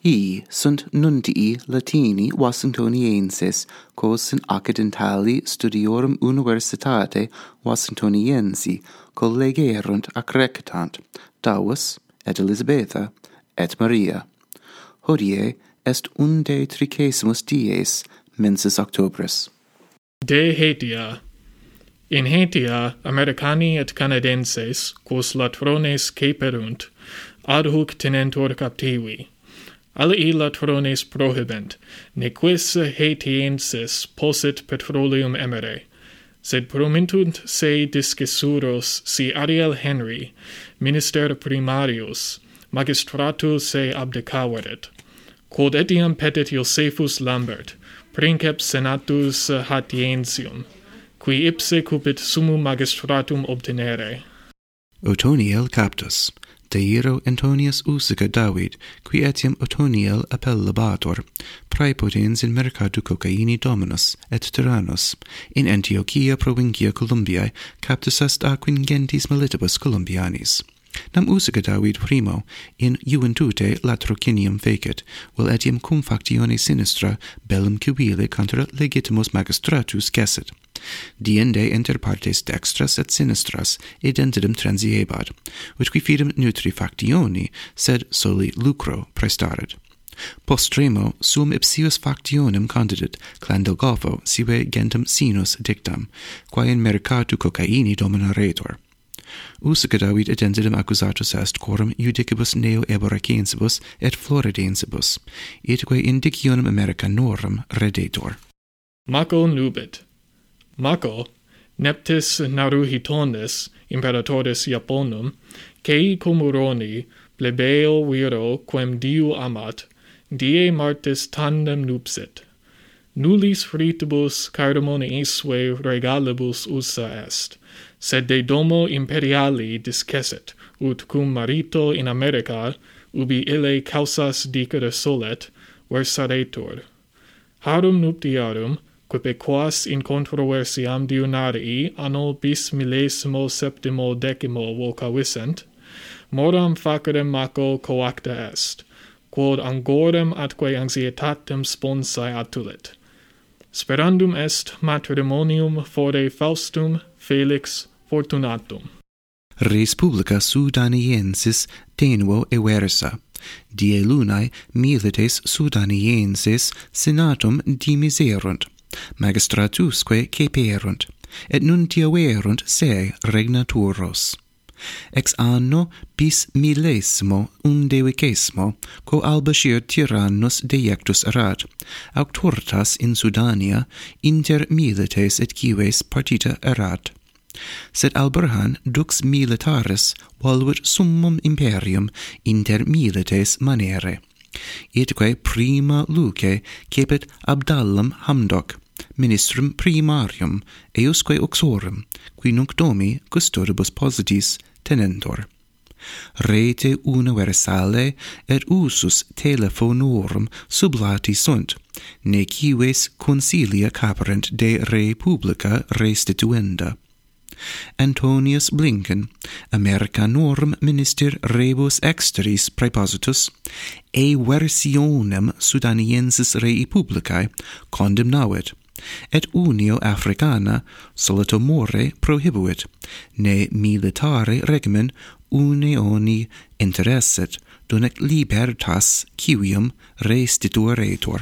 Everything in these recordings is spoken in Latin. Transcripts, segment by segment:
sunt nuntii Latini Washingtoniensis, quos in accidentali studiorum universitate Washingtoniensi collegerunt accretant, Davus, et Elisabetha, et Maria. Hodie est unde tricesimus dies, mensis Octobris. De Haetia. In Haetia, Americani et Canadenses, quos latrones caperunt, ad hoc tenentur captivi. Alii latrones prohibent, nequis Haetiensis possit petroleum emere, sed promintunt se discessuros si Ariel Henry, minister primarius, magistratus se abdicaveret, quod etiam petit Josephus Lambert, princeps senatus Haetiensium, qui ipse cupit summum magistratum obtenere. Otoniel captus. Deiro Antonius Usica David, qui etiam Otoniel appellabator, praepotens in mercatu cocaini dominus, et tyrannus, in Antiochia provincia Columbiae, captus est a quingentis militibus Columbianis. Nam Usica David primo, in juventute latrocinium fecit, vel etiam cum factione sinistra bellum civile contra legitimus magistratus gessit. Diende inter partes dextras et sinistras identidem transiebat, ut qui fidem nutri factioni, sed soli lucro prestaret. Postremo sum ipsius factionem condidit, clandogolfo sive gentem sinus dictam, quae in mercatu cocaini dominaretur. Usica David identidem accusatus est quorum judicibus neo Eboracensibus et Floridensibus, itque indicionem Americanorum redetur. Maco nubit. Maco, neptis Naruhitonis, imperatoris Iaponum, cei comuroni, plebeo viro quem diu amat, die martis tandem nupsit. Nullis fritibus cardamoneisve regalibus usa est, sed de domo imperiali discessit, ut cum marito in America, ubi ille causas dicere solet, versaretur. Harum nuptiarum, quipe quas in controversiam diunarii anno bis millesimo septimo decimo vocavissent, moram facere Maco coacta est, quod angorem atque anxietatem sponsae attulit. Sperandum est matrimonium fore Faustum Felix Fortunatum. Res publica Sudaniensis tenuo eversa, die lunae milites Sudaniensis senatum dimiserunt, magistratusque caperunt, et nuntiaverunt se regnaturos. Ex anno bis millesimo undevicesimo, quo Al-Bashir tyrannus dejectus erat, auctoritas in Sudania inter milites et cives partita erat. Sed Al-Burhan dux militaris voluit summum imperium inter milites manere, itque prima luce cepit Abdallam Hamdok, ministrum primarium, eusque uxorum, qui nunc domi custodibus positis tenentur. Rete universale et usus telefonorum sublati sunt, ne cives consilia caperent de re publica restituenda. Antonius Blinken, Americanorum minister rebus exteris praepositus, versionem Sudaniensis rei publicae condemnavit, et unio Africana solitomore prohibuit, ne militare regimen unioni interesset, donec libertas civium restitueretur.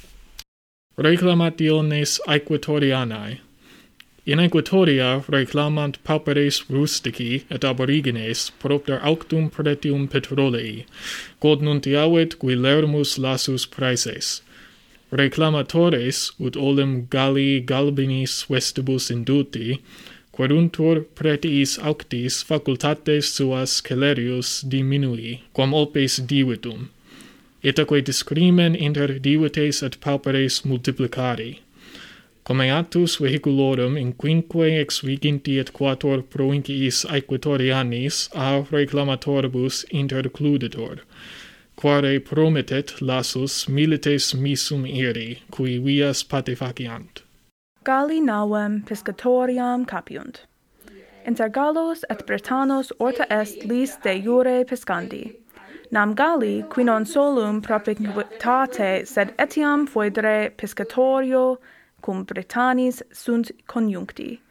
Reclamationes Aequatorianae. In Aequatoria reclamant pauperes rustici et aborigines propter auctum pretium petrolei, quod nuntiavit Guillermus Lassus praeses. Reclamatores, ut olim Galli Galbinis vestibus induti, queruntur pretiis auctis facultates suas celerius diminui, quam opes divitum, itaque discrimen inter divites et pauperes multiplicari. Comeatus vehiculorum in quinque exviginti et quator provinciis Aequatorianis a reclamatoribus intercluditor, quare promittet Lassus milites misum iri, qui vias patefaciant. Galli navem piscatoriam capiunt. Inter Gallos et Britanos orta est lis de jure piscandi. Nam Galli, qui non solum propinquitate, sed etiam foedere piscatorio cum Britannis sunt conjuncti.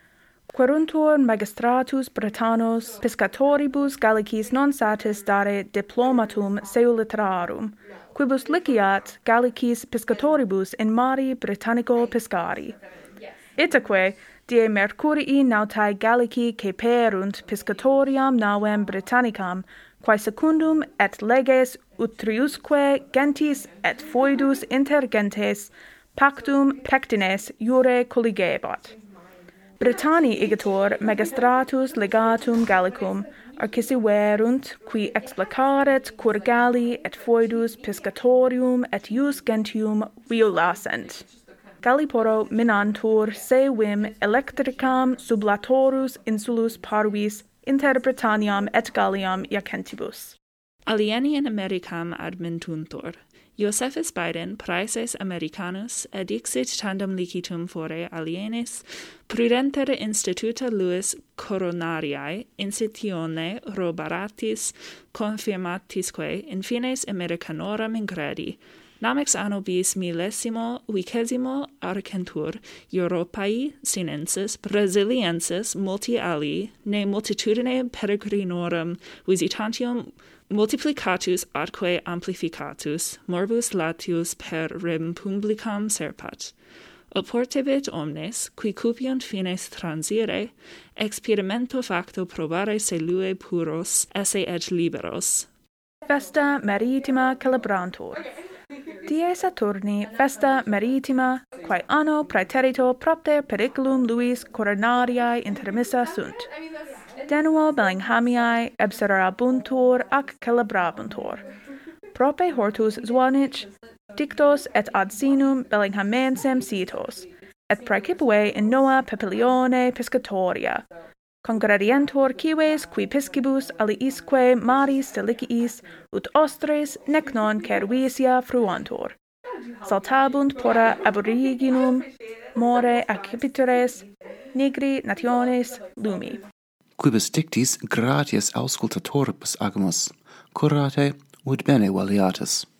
Queruntur magistratus Britannos piscatoribus Gallicis non satis dare diplomatum seu literarum, quibus liceat Gallicis piscatoribus in mari Britannico piscari. Itaque, die Mercurii nautae Gallici ceperunt piscatoriam navem Britannicam, quae secundum et leges utriusque gentis et foedus inter gentes pactum pectines iure colligebat. Britanni igitur magistratus legatum Gallicum arcisiverunt, qui explicaret cur Galli et foedus piscatorium et ius gentium violacent. Galliporo minantur se vim electricam sublatorus insulus parvis inter Britanniam et Galliam iacentibus. Alieni in Americam admintuntur. Josephus Biden praeses Americanus edixit tandem licitum fore alienis prudenter instituta luis coronariae incitione robaratis confirmatisque in fines Americanorum ingredi, namex anno bis millesimo vicesimo arcentur Europae sinensis Brasiliensis multi alii ne multitudine peregrinorum visitantium multiplicatus atque amplificatus morbus latius per rem publicam serpat. Oportebit omnes, qui cupiunt fines transire, experimento facto probare se lui puros esse et liberos. Festa maritima celebrantur. Die Saturni festa maritima, quae anno praeterito propter periculum luis coronariae intermissa sunt. Denuo Bellinghamiae ebserabuntur ac celebrabuntur. Prope hortus Zwanich, dictos et ad sinum Bellinghamensem citos, et praecipue in noa Papilione piscatoria. Congredientur cives qui piscibus aliisque maris deliciis ut ostres nec non cervisia fruantur. Saltabunt pora aboriginum more accipitores nigri nationes lumi. Quibus dictis gratias auscultatoribus agimus, curate ut bene valiatus.